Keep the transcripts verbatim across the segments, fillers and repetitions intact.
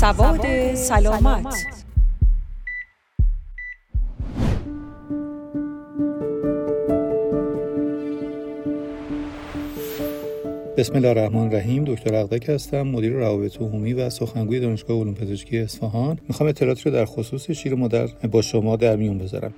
سواد سلامت. بسم الله الرحمن الرحیم. دکتر عقدک هستم، مدیر روابط عمومی و سخنگوی دانشگاه علوم پزشکی اصفهان. میخوام اطلاعاتی رو در خصوص شیر مادر با شما در میون بذارم.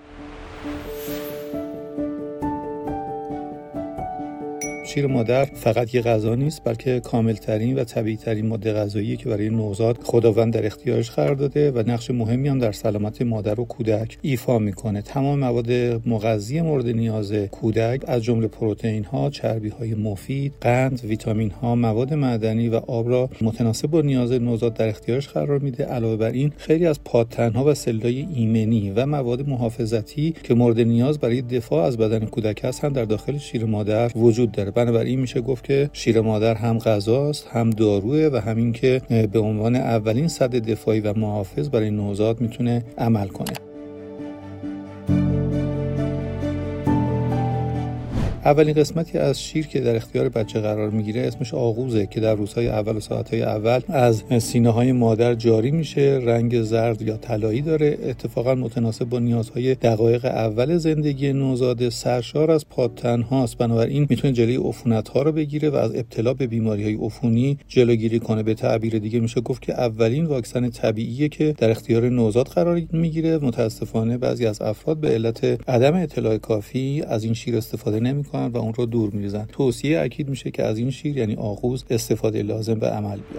شیر مادر فقط یه غذا نیست، بلکه کاملترین و طبیعی‌ترین ماده غذاییه که برای نوزاد خداوند در اختیارش قرار داده و نقش مهمی هم در سلامت مادر و کودک ایفا میکنه. تمام مواد مغذی مورد نیاز کودک از جمله پروتئین‌ها، چربی‌های مفید، قند، ویتامین‌ها، مواد معدنی و آب را متناسب با نیاز نوزاد در اختیارش قرار میده. علاوه بر این خیلی از پادتن‌ها و سلولای ایمنی و مواد محافظتی که مورد نیاز برای دفاع از بدن کودک هستند در داخل شیر مادر وجود داره. بنابراین میشه گفت که شیر مادر هم غذاست، هم داروه و همین که به عنوان اولین سد دفاعی و محافظ برای نوزاد میتونه عمل کنه. اولین قسمتی از شیر که در اختیار بچه قرار میگیره اسمش آغوزه که در روزهای اول و ساعتهای اول از سینه‌های مادر جاری میشه. رنگ زرد یا طلایی داره، اتفاقا متناسب با نیازهای دقایق اول زندگی نوزاد. سرشار از پادتن هاست، بنابراین میتونه جلوی عفونت‌ها رو بگیره و از ابتلا به بیماری‌های عفونی جلوگیری کنه. به تعبیر دیگه میشه گفت که اولین واکسن طبیعیه که در اختیار نوزاد قرار میگیره. متاسفانه بعضی از افراد به علت عدم اطلاع کافی از این شیر استفاده نمی‌کنن و اون رو دور می‌ریزن. توصیه اکید میشه که از این شیر یعنی آغوز استفاده لازم به عمل بیاد.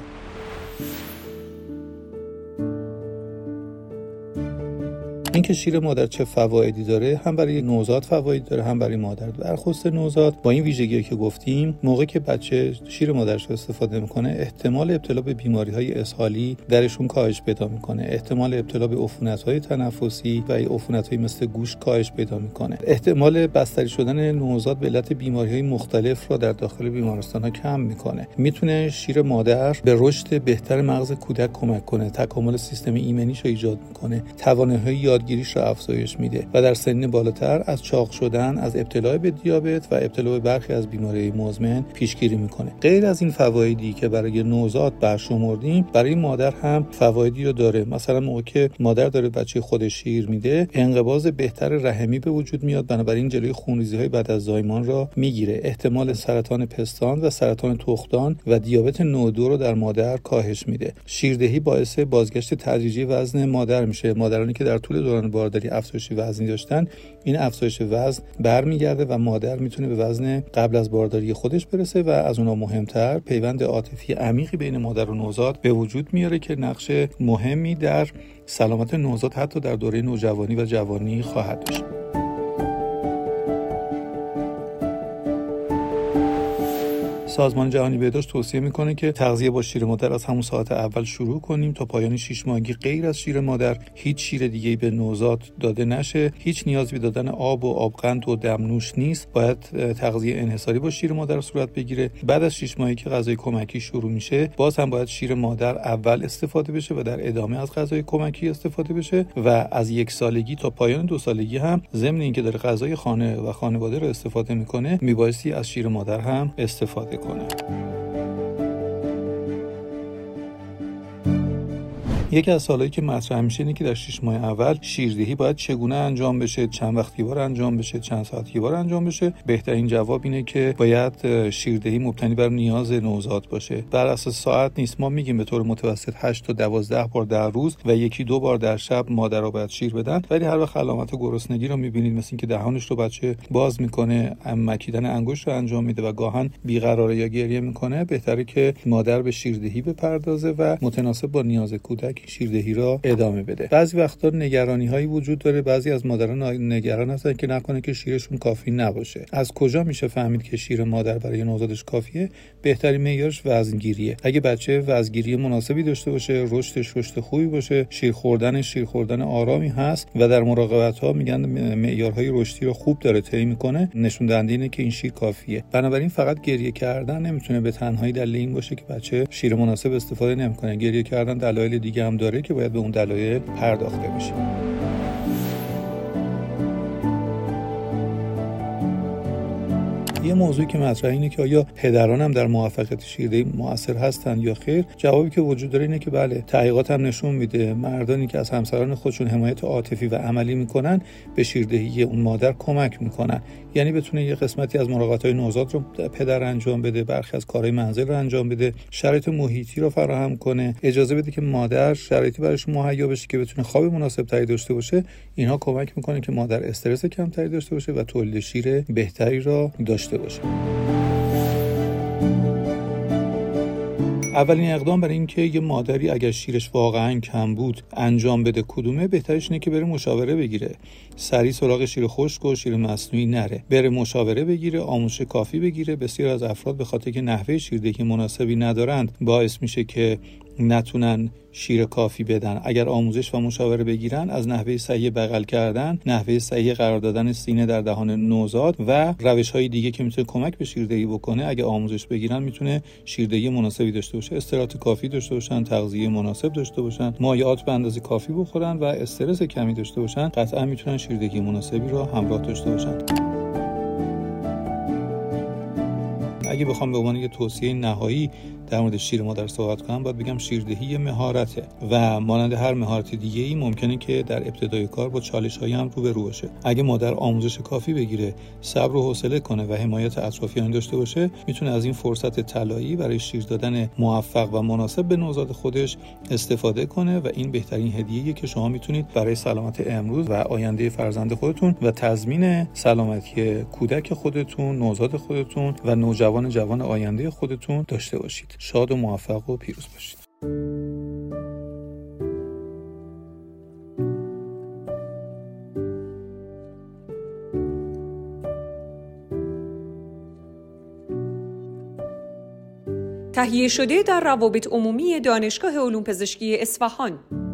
اینکه شیر مادر چه فوایدی داره، هم برای نوزاد فواید داره هم برای مادر. در خصوص نوزاد با این ویژگی که گفتیم، موقعی که بچه شیر مادرش رو استفاده میکنه احتمال ابتلا به بیماری‌های اسهالی درشون کاهش پیدا میکنه، احتمال ابتلا به عفونت‌های تنفسی و عفونت‌های مثل گوش کاهش پیدا میکنه، احتمال بستری شدن نوزاد به علت بیماری‌های مختلف را در داخل بیمارستان‌ها کم میکنه. میتونه شیر مادر به رشد بهتر مغز کودک کمک کنه، تکامل سیستم ایمنیش رو ایجاد میکنه، توانایی گیریش را افزایش میده و در سن بالاتر از چاق شدن، از ابتلا به دیابت و ابتلا به برخی از بیماری‌های مزمن پیشگیری میکنه. غیر از این فوایدی که برای نوزاد برشمردیم، برای مادر هم فوایدی رو داره. مثلا موقعی که مادر داره بچه خودش شیر میده، انقباض بهتر رحمی به وجود میاد، بنابراین جلوی خونریزی‌های بعد از زایمان را میگیره. احتمال سرطان پستان و سرطان تخمدان و دیابت نوع دو رو در مادر کاهش میده. شیردهی باعث بازگشت تدریجی وزن مادر میشه. مادرانی که در طول دوران بارداری افزایش وزنی داشتن، این افزایش وزن برمیگرده و مادر میتونه به وزن قبل از بارداری خودش برسه و از اونها مهمتر پیوند عاطفی عمیقی بین مادر و نوزاد به وجود میاره که نقش مهمی در سلامت نوزاد حتی در دوره نوجوانی و جوانی خواهد داشت. سازمان جهانی بهداشت توصیه میکنه که تغذیه با شیر مادر از همون ساعت اول شروع کنیم تا پایان شش ماهگی. غیر از شیر مادر هیچ شیر دیگه‌ای به نوزاد داده نشه. هیچ نیازی به دادن آب و آبقند و دمنوش نیست. باید تغذیه انحصاری با شیر مادر صورت بگیره. بعد از شش ماهگی که غذای کمکی شروع میشه، باز هم باید شیر مادر اول استفاده بشه و در ادامه از غذای کمکی استفاده بشه و از یک سالگی تا پایان دو سالگی هم ضمن اینکه داره غذای خانه و خانواده رو استفاده میکنه، میبایستی از شیر مادر هم استفاده کنه. یکی از سوالایی که مطرح میشه اینه که در شش ماه اول شیردهی باید چگونه انجام بشه، چند وقت یه بار انجام بشه، چند ساعت یه بار انجام بشه. بهترین جواب اینه که باید شیردهی مبتنی بر نیاز نوزاد باشه. بر اساس ساعت نیست. ما میگیم به طور متوسط هشت تا دوازده بار در روز و یکی دو بار در شب مادرها باید شیر بدن. ولی هر وقت علامت گرسنگی رو میبینید، مثل اینکه دهانش رو بچه باز میکنه، مکیدن انگشت رو انجام میده و گاهن بیقراره یا گریه میکنه، بهتره که مادر به شیردهی بپردازه و متناسب با نیاز کودک شیردهی را ادامه بده. بعضی وقتا نگرانی‌هایی وجود داره. بعضی از مادران نگران هستن که نکنه که شیرشون کافی نباشه. از کجا میشه فهمید که شیر مادر برای نوزادش کافیه؟ بهترین معیارش وزنگیریه. اگه بچه وزنگیری مناسبی داشته باشه، رشدش رشد خوبی باشه، شیر خوردنش شیر خوردن آرامی هست و در مراقبت‌ها میگن معیارهای رشدی رو خوب داره طی میکنه، نشون دهنده اینه که این شیر کافیه. بنابراین فقط گریه کردن نمیتونه به تنهایی دلیل این باشه که بچه شیر مناسب استفاده نمیکنه. گریه کردن دلایل دیگه هم داره که باید به اون دلایل پرداخته بشه. یه موضوعی که مطرح اینه که آیا پدران هم در موفقیت شیردهی مؤثر هستند یا خیر؟ جوابی که وجود داره اینه که بله. تحقیقات هم نشون میده مردانی که از همسران خودشون حمایت عاطفی و عملی میکنن به شیردهی اون مادر کمک میکنن. یعنی بتونه یه قسمتی از مراقبت‌های نوزاد رو پدر انجام بده، برخی از کارهای منزل رو انجام بده، شرایط محیطی رو فراهم کنه، اجازه بده که مادر شرایطی براش مهیا بشه که بتونه خواب مناسب تری داشته باشه. اینها کمک میکنه که مادر استرس کمتری داشته باشه و تولید شیر بهتری را داشته باشه. اولین اقدام برای این که یه مادری اگر شیرش واقعا کم بود انجام بده کدومه؟ بهترش اینه که بره مشاوره بگیره. سریع سراغ شیر خشک و شیر مصنوعی نره. بره مشاوره بگیره، آموزش کافی بگیره. بسیار از افراد به خاطر که نحوه شیردهی مناسبی ندارند باعث میشه که نتونن شیر کافی بدن. اگر آموزش و مشاوره بگیرن از نحوه صحیح بغل کردن، نحوه صحیح قرار دادن سینه در دهان نوزاد و روش‌های دیگه که میتونه کمک به شیردهی بکنه، اگه آموزش بگیرن میتونه شیردهی مناسبی داشته باشه. استراحت کافی داشته باشن، تغذیه مناسب داشته باشن، مایعات به اندازه کافی بخورن و استرس کمی داشته باشن، قطعا میتونن شیردهی مناسبی رو همراه داشته باشن. اگه بخوام به عنوان یه توصیه نهایی در مورد شیر مادر صحبت کنم، باید بگم شیردهی مهارته و مانند هر مهارت دیگه‌ای ممکنه که در ابتدای کار با چالش‌هایی هم روبرو باشه. اگه مادر آموزش کافی بگیره، صبر و حوصله کنه و حمایت اطرافیان داشته باشه، میتونه از این فرصت طلایی برای شیر دادن موفق و مناسب به نوزاد خودش استفاده کنه و این بهترین هدیه‌ایه که شما میتونید برای سلامت امروز و آینده فرزند خودتون و تضمین سلامتی کودک خودتون، نوزاد خودتون و نوجوان جوان آینده خودتون داشته باشید. شاد و موفق و پیروز باشید. تهیه شده در روابط عمومی دانشگاه علوم پزشکی اصفهان.